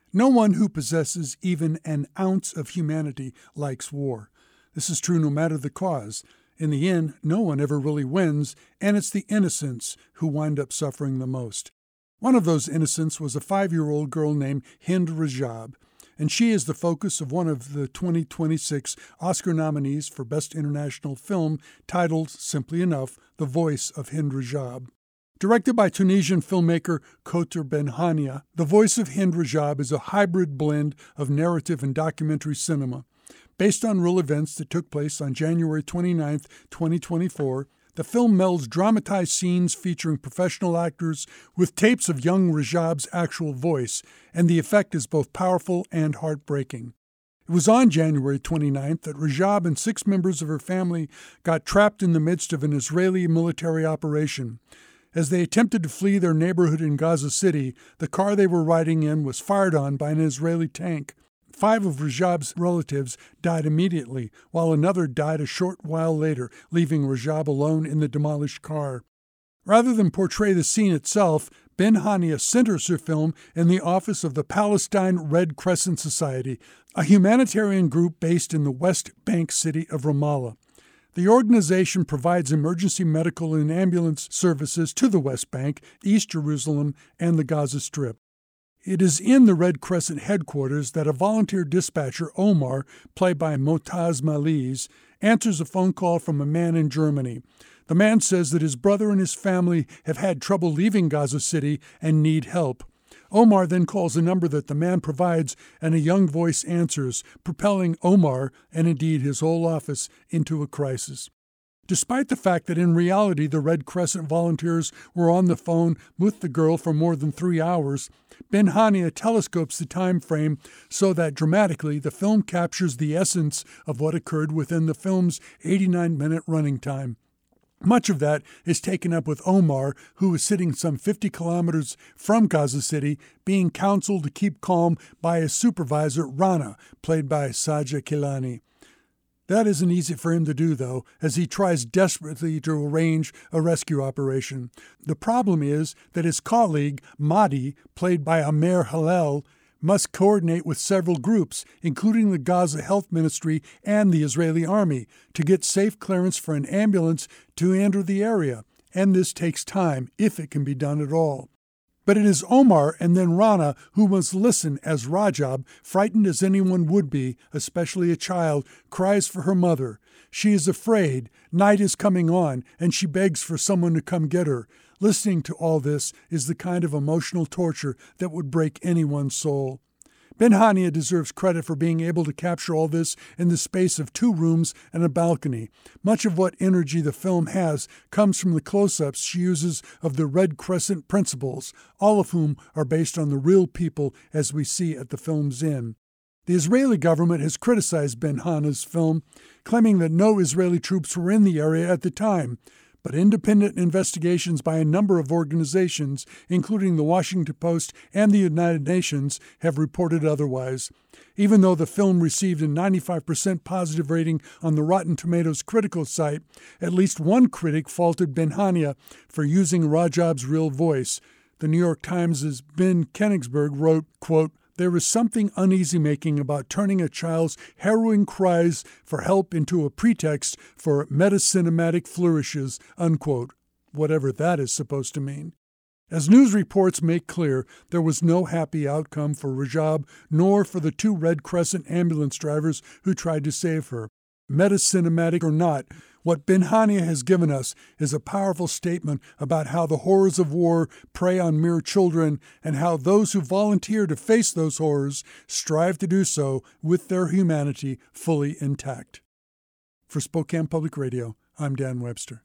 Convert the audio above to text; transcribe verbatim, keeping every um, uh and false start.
No one who possesses even an ounce of humanity likes war. This is true no matter the cause. In the end, no one ever really wins, and it's the innocents who wind up suffering the most. One of those innocents was a five-year-old girl named Hind Rajab, and she is the focus of one of the twenty twenty-six Oscar nominees for Best International Film, titled, simply enough, The Voice of Hind Rajab. Directed by Tunisian filmmaker Kouter Benhania, The Voice of Hind Rajab is a hybrid blend of narrative and documentary cinema. Based on real events that took place on January twenty-ninth, twenty twenty-four, the film melds dramatized scenes featuring professional actors with tapes of young Rajab's actual voice, and the effect is both powerful and heartbreaking. It was on January twenty-ninth that Rajab and six members of her family got trapped in the midst of an Israeli military operation. As they attempted to flee their neighborhood in Gaza City, the car they were riding in was fired on by an Israeli tank. Five of Rajab's relatives died immediately, while another died a short while later, leaving Rajab alone in the demolished car. Rather than portray the scene itself, Benhania centers her film in the office of the Palestine Red Crescent Society, a humanitarian group based in the West Bank city of Ramallah. The organization provides emergency medical and ambulance services to the West Bank, East Jerusalem, and the Gaza Strip. It is in the Red Crescent headquarters that a volunteer dispatcher, Omar, played by Motaz Maliz, answers a phone call from a man in Germany. The man says that his brother and his family have had trouble leaving Gaza City and need help. Omar then calls a number that the man provides, and a young voice answers, propelling Omar, and indeed his whole office, into a crisis. Despite the fact that in reality the Red Crescent volunteers were on the phone with the girl for more than three hours, Benhania telescopes the time frame so that dramatically the film captures the essence of what occurred within the film's eighty-nine minute running time. Much of that is taken up with Omar, who is sitting some fifty kilometers from Gaza City, being counseled to keep calm by his supervisor, Rana, played by Saja Kilani. That isn't easy for him to do, though, as he tries desperately to arrange a rescue operation. The problem is that his colleague, Mahdi, played by Amer Hallel, must coordinate with several groups, including the Gaza Health Ministry and the Israeli Army, to get safe clearance for an ambulance to enter the area, and this takes time, if it can be done at all. But it is Omar and then Rana who must listen as Rajab, frightened as anyone would be, especially a child, cries for her mother. She is afraid, night is coming on, and she begs for someone to come get her. Listening to all this is the kind of emotional torture that would break anyone's soul. Benhania deserves credit for being able to capture all this in the space of two rooms and a balcony. Much of what energy the film has comes from the close-ups she uses of the Red Crescent principles, all of whom are based on the real people as we see at the film's end. The Israeli government has criticized Benhania's film, claiming that no Israeli troops were in the area at the time. But independent investigations by a number of organizations, including the Washington Post and the United Nations, have reported otherwise. Even though the film received a ninety-five percent positive rating on the Rotten Tomatoes critical site, at least one critic faulted Benhania for using Rajab's real voice. The New York Times' Ben Kenigsberg wrote, quote, "There is something uneasy-making about turning a child's harrowing cries for help into a pretext for metacinematic flourishes," unquote, whatever that is supposed to mean. As news reports make clear, there was no happy outcome for Rajab, nor for the two Red Crescent ambulance drivers who tried to save her. Metacinematic or not, what Benhania has given us is a powerful statement about how the horrors of war prey on mere children and how those who volunteer to face those horrors strive to do so with their humanity fully intact. For Spokane Public Radio, I'm Dan Webster.